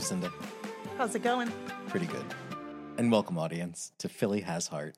Lucinda. How's it going? Pretty good. And welcome, audience, to Philly Has Heart,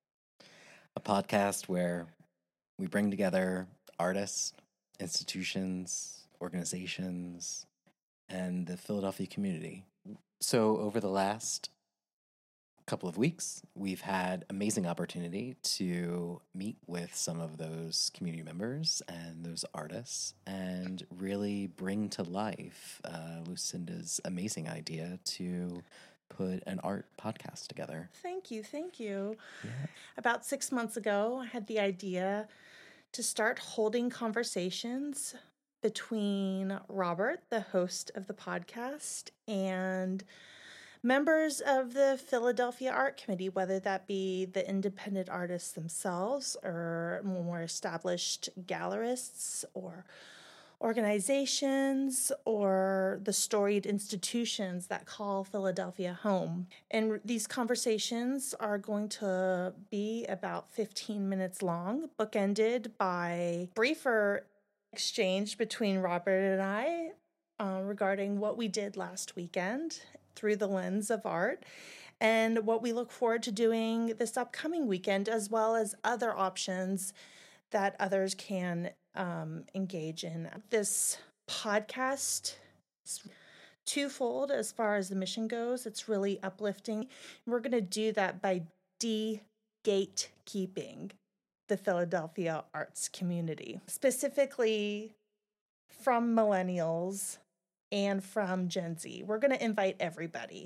a podcast where we bring together artists, institutions, organizations, and the Philadelphia community. So over the last couple of weeks, we've had amazing opportunity to meet with some of those community members and those artists and really bring to life Lucinda's amazing idea to put an art podcast together. Thank you. Yeah. About 6 months ago, I had the idea to start holding conversations between Robert, the host of the podcast, and members of the Philadelphia Art Committee, whether that be the independent artists themselves or more established gallerists or organizations or the storied institutions that call Philadelphia home. And these conversations are going to be about 15 minutes long, bookended by briefer exchange between Robert and I regarding what we did last weekend through the lens of art and what we look forward to doing this upcoming weekend, as well as other options that others can engage in. This podcast is twofold as far as the mission goes. It's really uplifting. We're going to do that by de-gatekeeping the Philadelphia arts community, specifically from millennials and from Gen Z. We're going to invite everybody.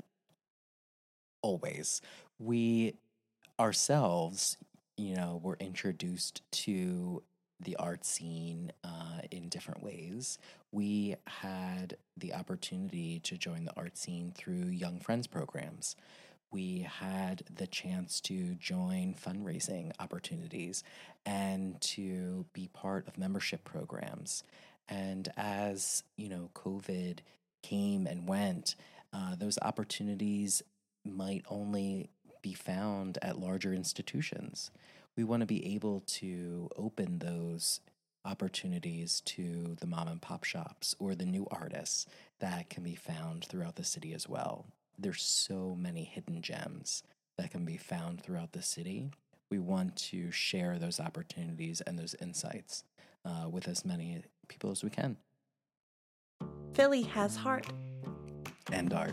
Always. We ourselves, were introduced to the art scene in different ways. We had the opportunity to join the art scene through Young Friends programs. We had the chance to join fundraising opportunities and to be part of membership programs. And as, COVID came and went, those opportunities might only be found at larger institutions. We want to be able to open those opportunities to the mom and pop shops or the new artists that can be found throughout the city as well. There's so many hidden gems that can be found throughout the city. We want to share those opportunities and those insights with as many people as we can. Philly has heart. And art.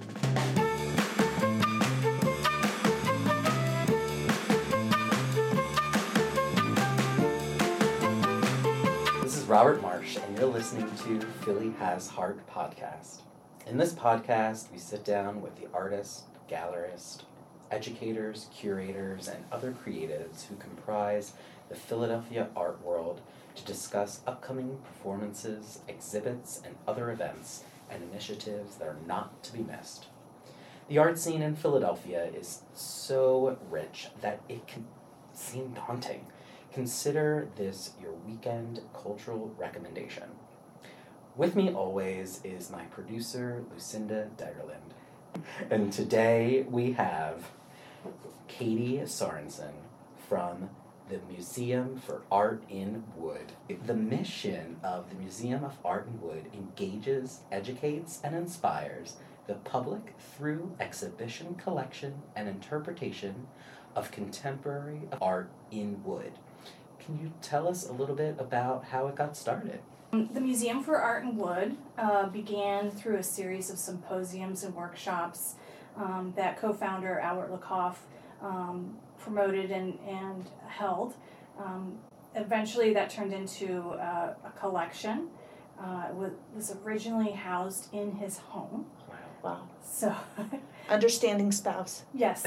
This is Robert Marsh, and you're listening to Philly Has Heart podcast. In this podcast, we sit down with the artists, gallerists, educators, curators, and other creatives who comprise the Philadelphia art world to discuss upcoming performances, exhibits, and other events and initiatives that are not to be missed. The art scene in Philadelphia is so rich that it can seem daunting. Consider this your weekend cultural recommendation. With me always is my producer, Lucinda Degerland. And today we have Katie Sorensen from the Museum for Art in Wood. The mission of the Museum of Art in Wood engages, educates, and inspires the public through exhibition, collection, and interpretation of contemporary art in wood. Can you tell us a little bit about how it got started? The Museum for Art in Wood began through a series of symposiums and workshops that co-founder Albert Lakoff promoted and held. Eventually that turned into a collection. It was originally housed in his home. Wow. So, Understanding spouse. yes.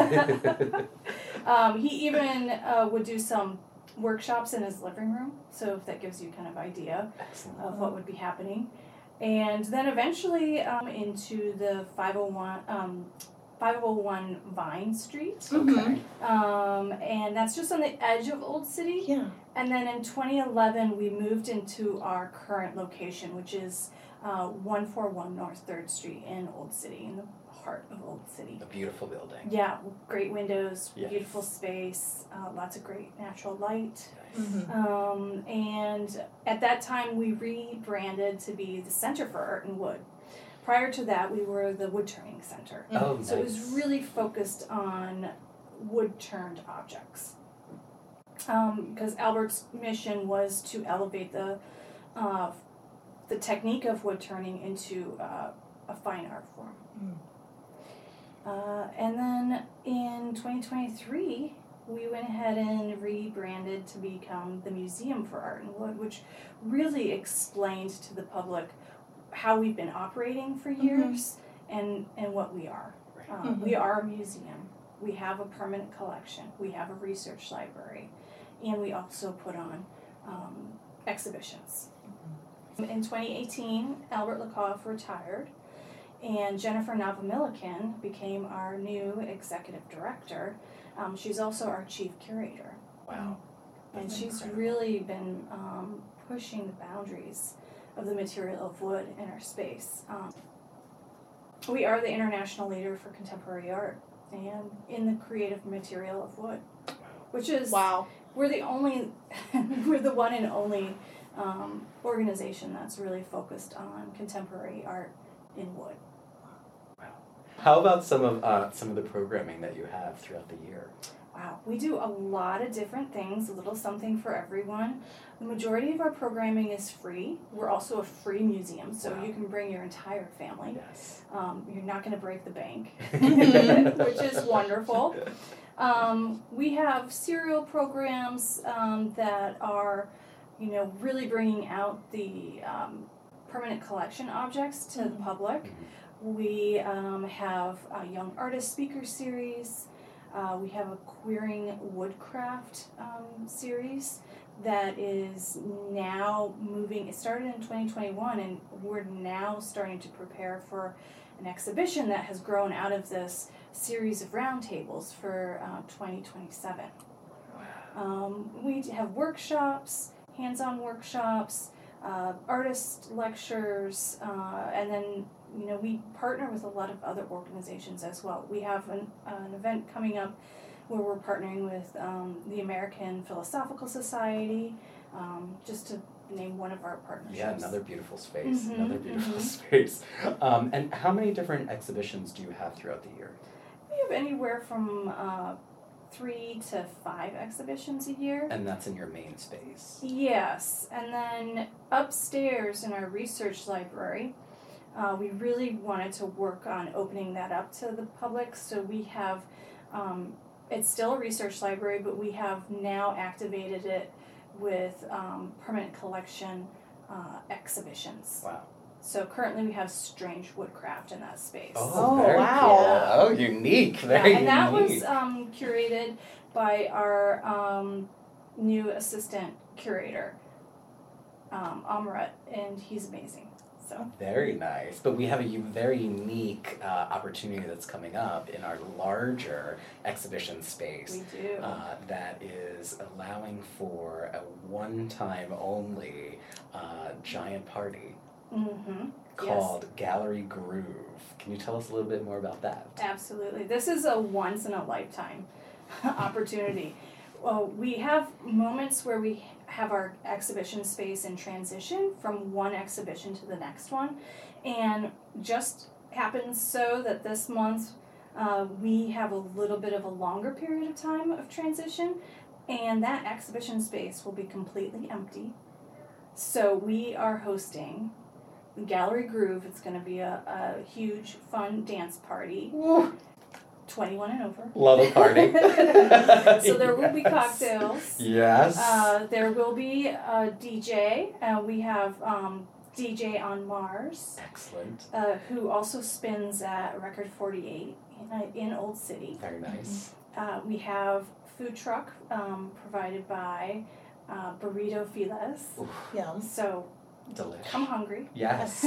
He even would do some workshops in his living room, so if that gives you kind of idea of what would be happening. And then eventually into the 501 Vine Street. Okay. And that's just on the edge of Old City. Yeah. And then in 2011, we moved into our current location, which is 141 North 3rd Street in Old City, in the heart of Old City. A beautiful building. Yeah, great windows, Yes. Beautiful space, lots of great natural light. Nice. Mm-hmm. And at that time, we rebranded to be the Center for Art in Wood. Prior to that, we were the wood turning center. Oh, So it was nice. really focused on wood turned objects. Because Albert's mission was to elevate the technique of wood turning into a fine art form. And then in 2023, we went ahead and rebranded to become the Museum for Art and Wood, which really explained to the public how we've been operating for years and what we are. We are a museum. We have a permanent collection. We have a research library. And we also put on exhibitions. In 2018, Albert Lakoff retired, and Jennifer Navamilikan became our new executive director. She's also our chief curator. Wow. And That's she's incredible. really been pushing the boundaries of the material of wood in our space. We are the international leader for contemporary art and in the creative material of wood, which is Wow. we're the one and only organization that's really focused on contemporary art in wood. Wow. How about some of the programming that you have throughout the year? Wow, we do a lot of different things, a little something for everyone. The majority of our programming is free. We're also a free museum, so Wow. you can bring your entire family. Yes. You're not going to break the bank, which is wonderful. We have serial programs that are, really bringing out the permanent collection objects to the public. We have a young artist speaker series. We have a queering woodcraft series that is now moving. It started in 2021, and we're now starting to prepare for an exhibition that has grown out of this series of roundtables for 2027. We have workshops, hands-on workshops, artist lectures, and then we partner with a lot of other organizations as well. We have an event coming up where we're partnering with the American Philosophical Society, just to name one of our partnerships. Yeah, another beautiful space. Mhm, Another beautiful mhm. space. And how many different exhibitions do you have throughout the year? We have anywhere from 3 to 5 exhibitions a year. And that's in your main space. Yes, and then upstairs in our research library, we really wanted to work on opening that up to the public. So we have, it's still a research library, but we have now activated it with permanent collection exhibitions. Wow. So currently we have strange woodcraft in that space. Oh, very wow. cool. Oh, unique. Very and that was unique. curated by our new assistant curator, Amrit, and he's amazing. So Very nice. But we have a very unique opportunity that's coming up in our larger exhibition space. we do. That is allowing for a one-time only giant party Mm-hmm. called Gallery Groove. Can you tell us a little bit more about that? Absolutely. This is a once in a lifetime opportunity. Well, we have moments where we have our exhibition space in transition from one exhibition to the next one. And just happens so that this month we have a little bit of a longer period of time of transition, and that exhibition space will be completely empty. So we are hosting Gallery Groove. It's going to be a huge, fun dance party. Woo. 21 and over. Love a party. So there will be Yes. cocktails. Yes. There will be a DJ. We have DJ on Mars, Excellent. who also spins at Record 48 in Old City. Very nice. We have food truck provided by Burrito Files. Oof, Yum. So delish. come hungry. Yes.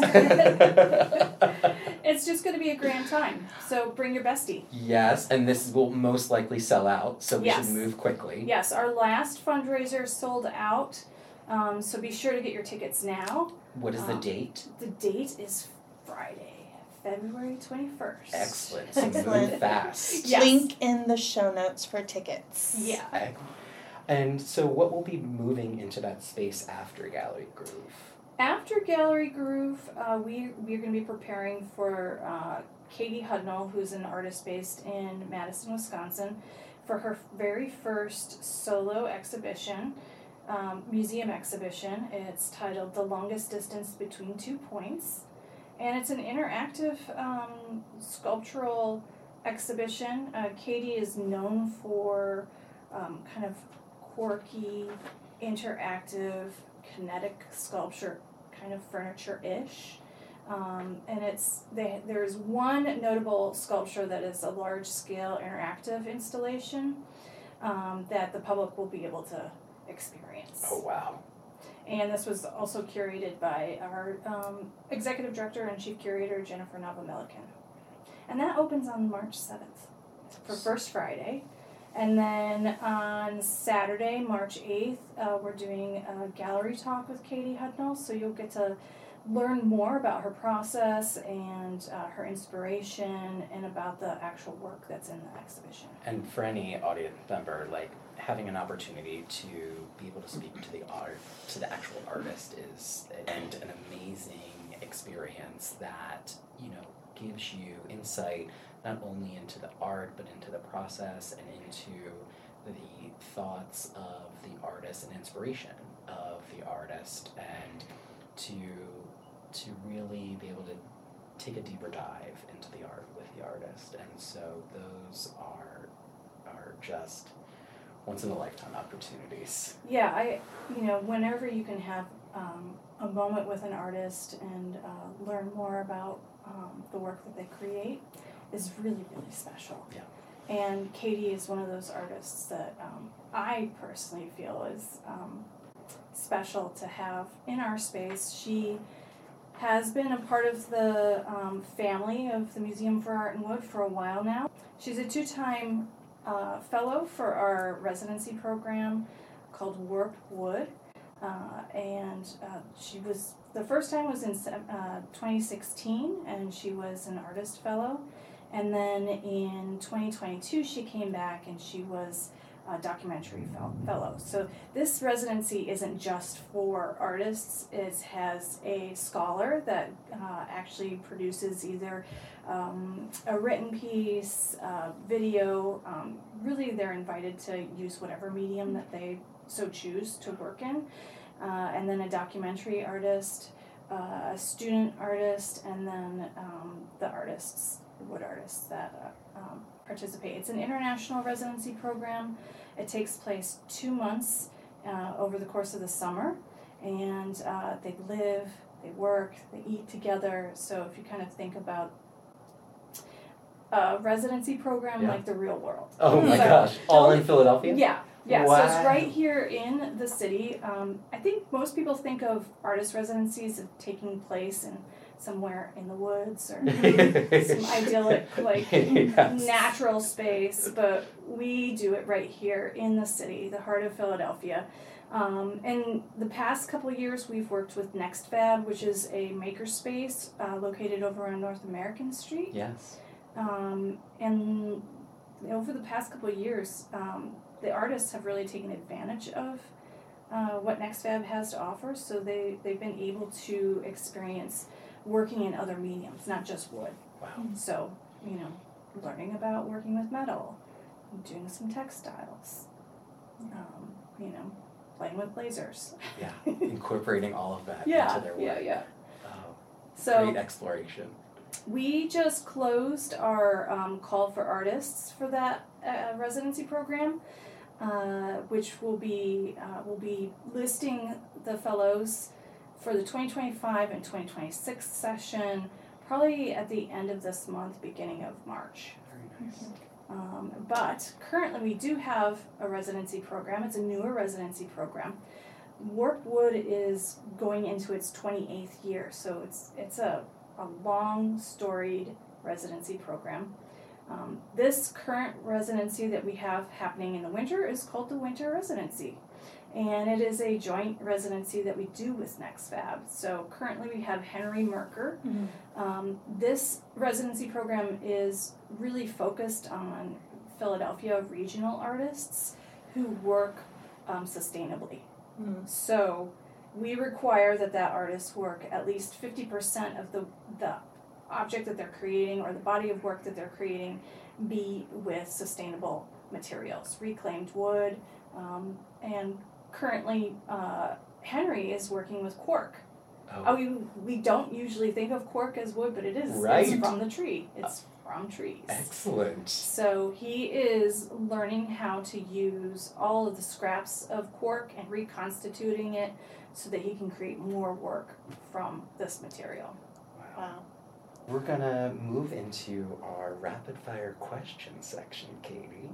It's just going to be a grand time. So bring your bestie. Yes, and this will most likely sell out, so we Yes. should move quickly. Yes, our last fundraiser sold out. So be sure to get your tickets now. What is the date? The date is Friday, February 21st. Excellent. So move Excellent. fast. Yes. Link in the show notes for tickets. Yeah. And so what will be moving into that space after Gallery Groove? After Gallery Groove, we're going to be preparing for Katie Hudnall, who's an artist based in Madison, Wisconsin, for her very first solo exhibition, museum exhibition. It's titled The Longest Distance Between 2 Points, and it's an interactive sculptural exhibition. Katie is known for kind of quirky, interactive, kinetic sculpture, kind of furniture-ish. And there's one notable sculpture that is a large-scale interactive installation that the public will be able to experience. Oh, wow. And this was also curated by our executive director and chief curator, Jennifer Nava-Milliken. And that opens on March 7th for First Friday. And then on Saturday, March 8th, we're doing a gallery talk with Katie Hudnall, so you'll get to learn more about her process and her inspiration and about the actual work that's in the exhibition. And for any audience member, like, having an opportunity to be able to speak to the actual artist is an amazing experience that, gives you insight not only into the art, but into the process and into the thoughts of the artist and inspiration of the artist, and to really be able to take a deeper dive into the art with the artist. And so those are just once in a lifetime opportunities. Yeah, whenever you can have a moment with an artist and learn more about the work that they create is really, really special. Yeah. And Katie is one of those artists that I personally feel is special to have in our space. She has been a part of the family of the Museum for Art and Wood for a while now. She's a 2-time fellow for our residency program called Warp Wood. And she was, the first time was in 2016, and she was an artist fellow. And then in 2022, she came back and she was a documentary fellow. So this residency isn't just for artists. It has a scholar that actually produces either a written piece, video. Really, they're invited to use whatever medium that they so choose to work in. And then a documentary artist, a student artist, and then the artists, wood artists that participate. It's an international residency program. It takes place 2 months over the course of the summer, and they live, they work, they eat together. So if you kind of think about a residency program like the real world. Oh my gosh, all in Philadelphia? Yeah. Yeah, wow. So it's right here in the city. I think most people think of artist residencies as taking place in somewhere in the woods or some idyllic, natural space, but we do it right here in the city, the heart of Philadelphia. In the past couple of years, we've worked with Next Fab, which is a makerspace located over on North American Street. Yes. And over the past couple of years, the artists have really taken advantage of what Next Fab has to offer, so they've been able to experience working in other mediums, not just wood. Wow. So, learning about working with metal, doing some textiles, playing with lasers. Yeah, incorporating all of that into their work. Yeah. Oh, So great exploration. We just closed our call for artists for that residency program, which will be listing the fellows for the 2025 and 2026 session, probably at the end of this month, beginning of March. Very nice. But currently we do have a residency program. It's a newer residency program. Warp Wood is going into its 28th year, so it's a long, storied residency program. This current residency that we have happening in the winter is called the Winter Residency, and it is a joint residency that we do with Next Fab. So currently we have Henry Merker. Mm-hmm. This residency program is really focused on Philadelphia regional artists who work sustainably. Mm-hmm. So we require that artist's work, at least 50% of the object that they're creating or the body of work that they're creating, be with sustainable materials, reclaimed wood, and currently Henry is working with cork. We don't usually think of cork as wood, but it is. Right. It's from the tree. It's from trees. Excellent. So he is learning how to use all of the scraps of cork and reconstituting it so that he can create more work from this material. Wow. We're gonna move into our rapid fire question section, Katie.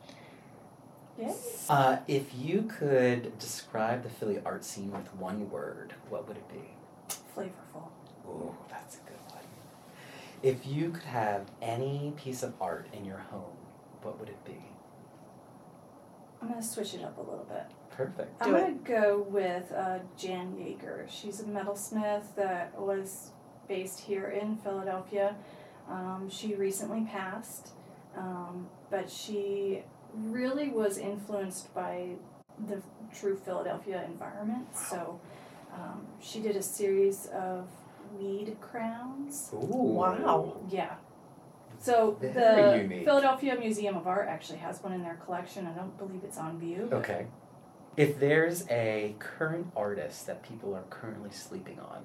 Yes. If you could describe the Philly art scene with one word, what would it be? Flavorful. Ooh, that's a good one. If you could have any piece of art in your home, what would it be? I'm going to switch it up a little bit. Perfect. I'm going to go with Jan Yeager. She's a metalsmith that was based here in Philadelphia. She recently passed, but she really was influenced by the true Philadelphia environment. Wow. So she did a series of weed crowns. Ooh. Wow. Yeah. So Very the unique. Philadelphia Museum of Art actually has one in their collection. I don't believe it's on view. Okay. If there's a current artist that people are currently sleeping on,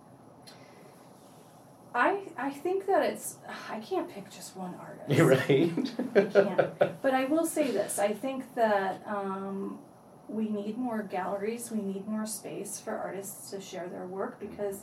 I think that I can't pick just one artist. you're right. I can't. But I will say this. I think that we need more galleries. We need more space for artists to share their work because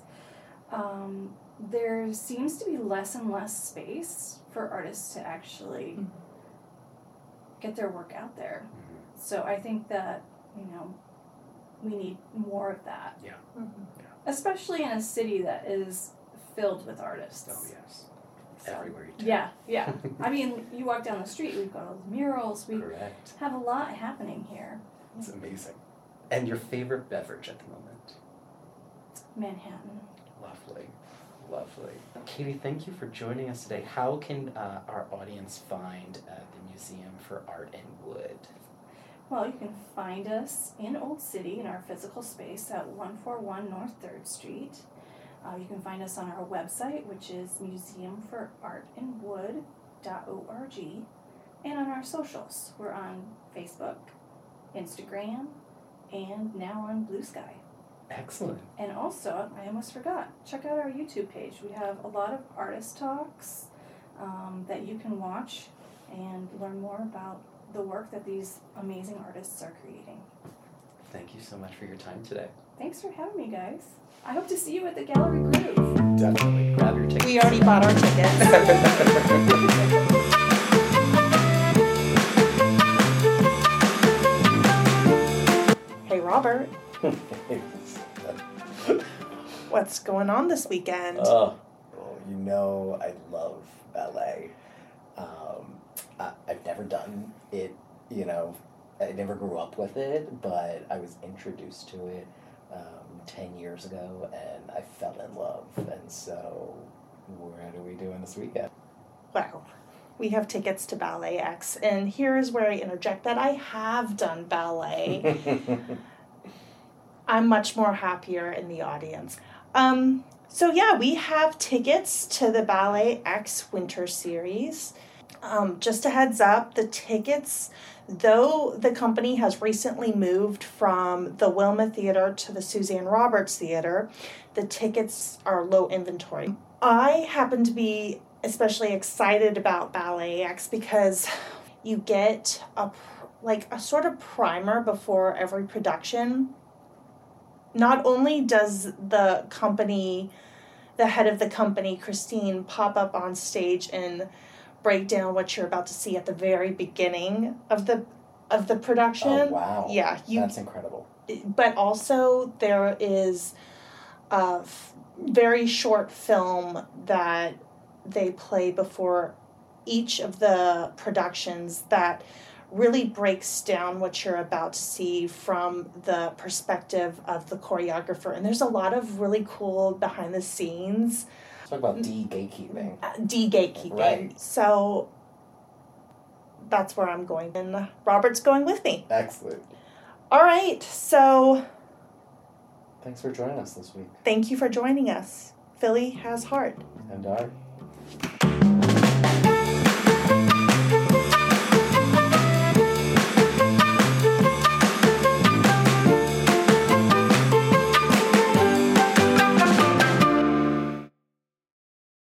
there seems to be less and less space for artists to actually get their work out there. So I think that, we need more of that. Yeah. Especially in a city that is filled with artists. Oh, yes. So, Everywhere you turn. Yeah. I mean, you walk down the street, we've got all the murals, we Correct. have a lot happening here. It's amazing. And your favorite beverage at the moment? Manhattan. Lovely. Lovely. Katie, thank you for joining us today. How can our audience find the Museum for Art and Wood? Well, you can find us in Old City in our physical space at 141 North 3rd Street. You can find us on our website, which is museumforartandwood.org, and on our socials. We're on Facebook, Instagram, and now on Blue Sky. Excellent. And also, I almost forgot, check out our YouTube page. We have a lot of artist talks that you can watch and learn more about the work that these amazing artists are creating. Thank you so much for your time today. Thanks for having me, guys. I hope to see you at the Gallery Groove. Definitely. Grab your tickets. We already bought our tickets. Hey, Robert. What's going on this weekend? Well, I love ballet. I've never done it, I never grew up with it, but I was introduced to it 10 years ago, and I fell in love. And so, what are we doing this weekend? Well, we have tickets to Ballet X, and here is where I interject that I have done ballet. I'm much more happier in the audience. So yeah, we have tickets to the Ballet X Winter Series. Just a heads up, the tickets, though the company has recently moved from the Wilma Theater to the Suzanne Roberts Theater, the tickets are low inventory. I happen to be especially excited about Ballet X because you get a sort of primer before every production. Not only does the head of the company, Christine, pop up on stage and break down what you're about to see at the very beginning of the production. Oh, wow. Yeah, That's incredible. But also there is a very short film that they play before each of the productions that really breaks down what you're about to see from the perspective of the choreographer. And there's a lot of really cool behind the scenes. Talk about de-gatekeeping. De-gatekeeping. Right. So that's where I'm going. And Robert's going with me. Excellent. All right, so Thanks for joining us this week. Thank you for joining us. Philly has heart. And art.